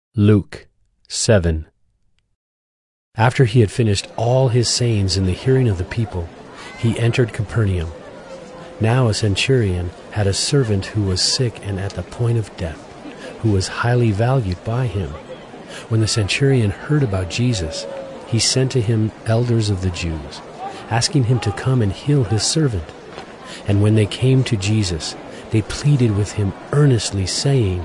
Luke 7. After he had finished all his sayings in the hearing of the people, he entered Capernaum. Now a centurion had a servant who was sick and at the point of death, who was highly valued by him. When the centurion heard about Jesus, he sent to him elders of the Jews, asking him to come and heal his servant. And when they came to Jesus, they pleaded with him earnestly, saying,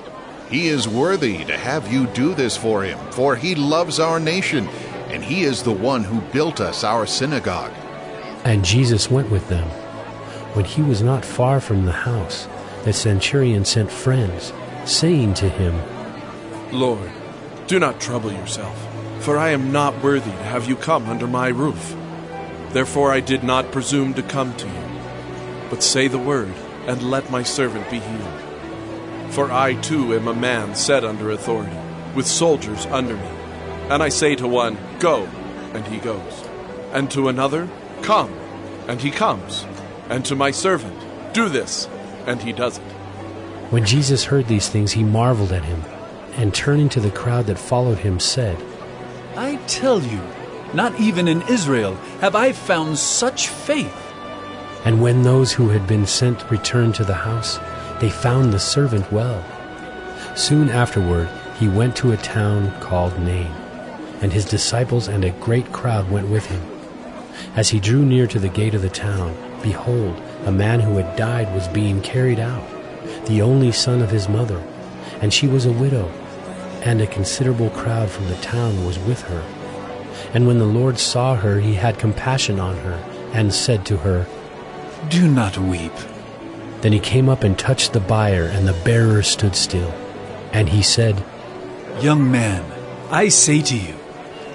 "He is worthy to have you do this for him, for he loves our nation, and he is the one who built us our synagogue." And Jesus went with them. When he was not far from the house, the centurion sent friends, saying to him, "Lord, do not trouble yourself, for I am not worthy to have you come under my roof. Therefore I did not presume to come to you. But say the word, and let my servant be healed. For I too am a man set under authority, with soldiers under me. And I say to one, 'Go,' and he goes. And to another, 'Come,' and he comes. And to my servant, 'Do this,' and he does it." When Jesus heard these things, he marveled at him, and turning to the crowd that followed him, said, "I tell you, not even in Israel have I found such faith." And when those who had been sent returned to the house, they found the servant well. Soon afterward he went to a town called Nain, and his disciples and a great crowd went with him. As he drew near to the gate of the town, behold, a man who had died was being carried out, the only son of his mother, and she was a widow, and a considerable crowd from the town was with her. And when the Lord saw her, he had compassion on her, and said to her, "Do not weep." Then he came up and touched the bier, and the bearer stood still. And he said, "Young man, I say to you,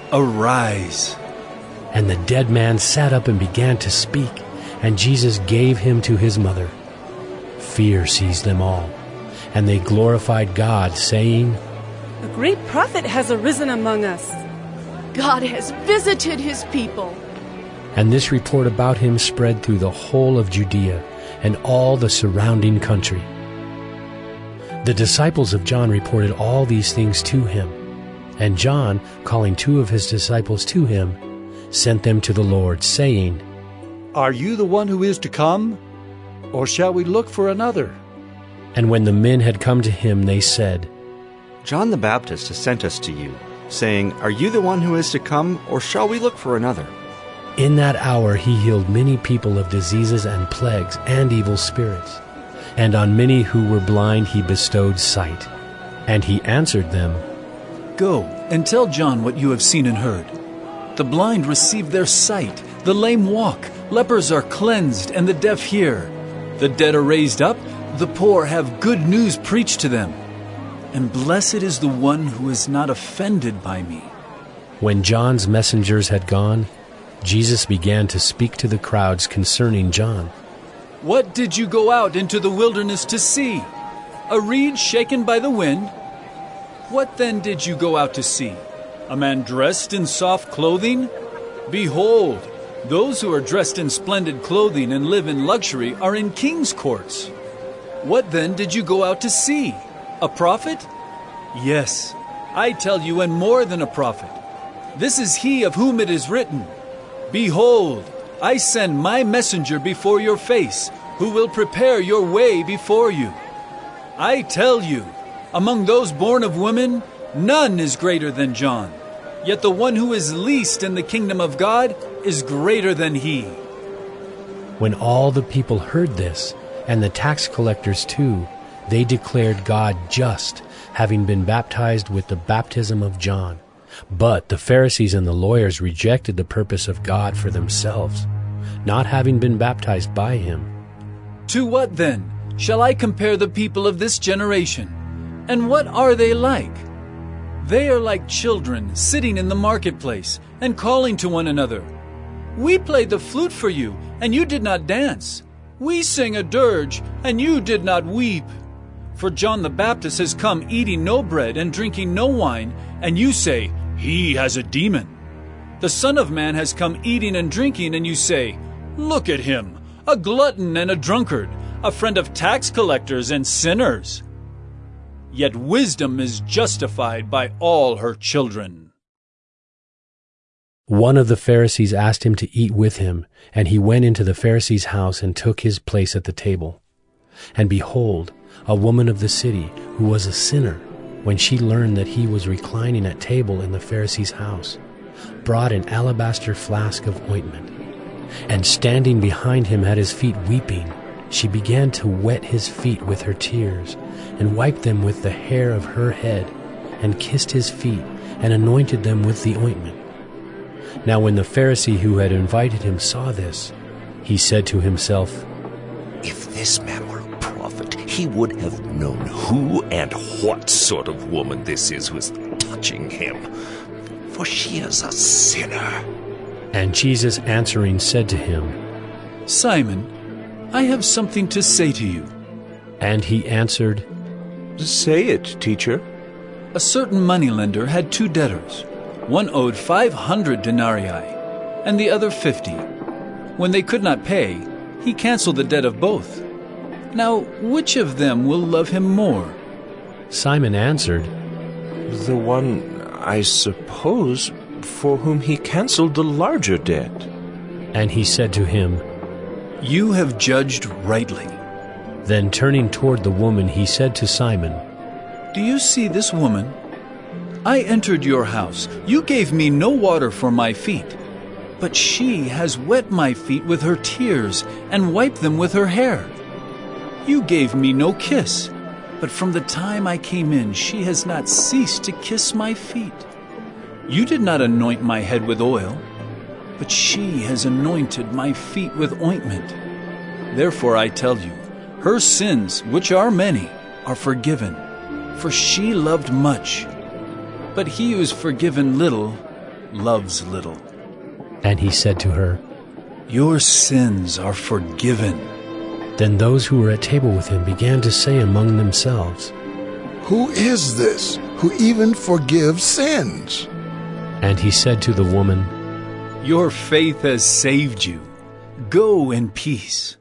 arise." And the dead man sat up and began to speak, and Jesus gave him to his mother. Fear seized them all, and they glorified God, saying, "A great prophet has arisen among us. God has visited his people." And this report about him spread through the whole of Judea and all the surrounding country. The disciples of John reported all these things to him. And John, calling 2 of his disciples to him, sent them to the Lord, saying, "Are you the one who is to come, or shall we look for another?" And when the men had come to him, they said, "John the Baptist has sent us to you, saying, 'Are you the one who is to come, or shall we look for another?'" In that hour he healed many people of diseases and plagues and evil spirits, and on many who were blind he bestowed sight. And he answered them, "Go and tell John what you have seen and heard. The blind receive their sight, the lame walk, lepers are cleansed, and the deaf hear. The dead are raised up, the poor have good news preached to them. And blessed is the one who is not offended by me." When John's messengers had gone, Jesus began to speak to the crowds concerning John. "What did you go out into the wilderness to see? A reed shaken by the wind? What then did you go out to see? A man dressed in soft clothing? Behold, those who are dressed in splendid clothing and live in luxury are in king's courts. What then did you go out to see? A prophet? Yes, I tell you, and more than a prophet. This is he of whom it is written, 'Behold, I send my messenger before your face, who will prepare your way before you.' I tell you, among those born of women, none is greater than John. Yet the one who is least in the kingdom of God is greater than he." When all the people heard this, and the tax collectors too, they declared God just, having been baptized with the baptism of John. But the Pharisees and the lawyers rejected the purpose of God for themselves, not having been baptized by him. "To what then shall I compare the people of this generation? And what are they like? They are like children sitting in the marketplace and calling to one another. 'We played the flute for you, and you did not dance. We sang a dirge, and you did not weep.' For John the Baptist has come eating no bread and drinking no wine, and you say, 'He has a demon.' The Son of Man has come eating and drinking, and you say, 'Look at him, a glutton and a drunkard, a friend of tax collectors and sinners.' yet wisdom is justified by all her children. One of the Pharisees asked him to eat with him, and he went into the Pharisee's house and took his place at the table. And behold, a woman of the city, who was a sinner, when she learned that he was reclining at table in the Pharisee's house, brought an alabaster flask of ointment, and standing behind him at his feet weeping, she began to wet his feet with her tears, and wiped them with the hair of her head, and kissed his feet, and anointed them with the ointment. Now when the Pharisee who had invited him saw this, he said to himself, "If this man were a prophet, he would have known who and what sort of woman this is who is touching him, for she is a sinner." And Jesus answering said to him, Simon, I have something to say to you. And he answered, "Say it, teacher." A certain moneylender had 2 debtors. One owed 500 denarii, and the other 50. When they could not pay, he canceled the debt of both. Now, which of them will love him more? Simon answered, "The one, I suppose, for whom he canceled the larger debt." And he said to him, You have judged rightly. Then turning toward the woman, he said to Simon, Do you see this woman? I entered your house. You gave me no water for my feet, but she has wet my feet with her tears and wiped them with her hair. You gave me no kiss, but from the time I came in, she has not ceased to kiss my feet. You did not anoint my head with oil, but she has anointed my feet with ointment. Therefore I tell you, her sins, which are many, are forgiven, for she loved much. But he who is forgiven little loves little. And he said to her, Your sins are forgiven. Then those who were at table with him began to say among themselves, Who is this who even forgives sins? And he said to the woman, Your faith has saved you. Go in peace.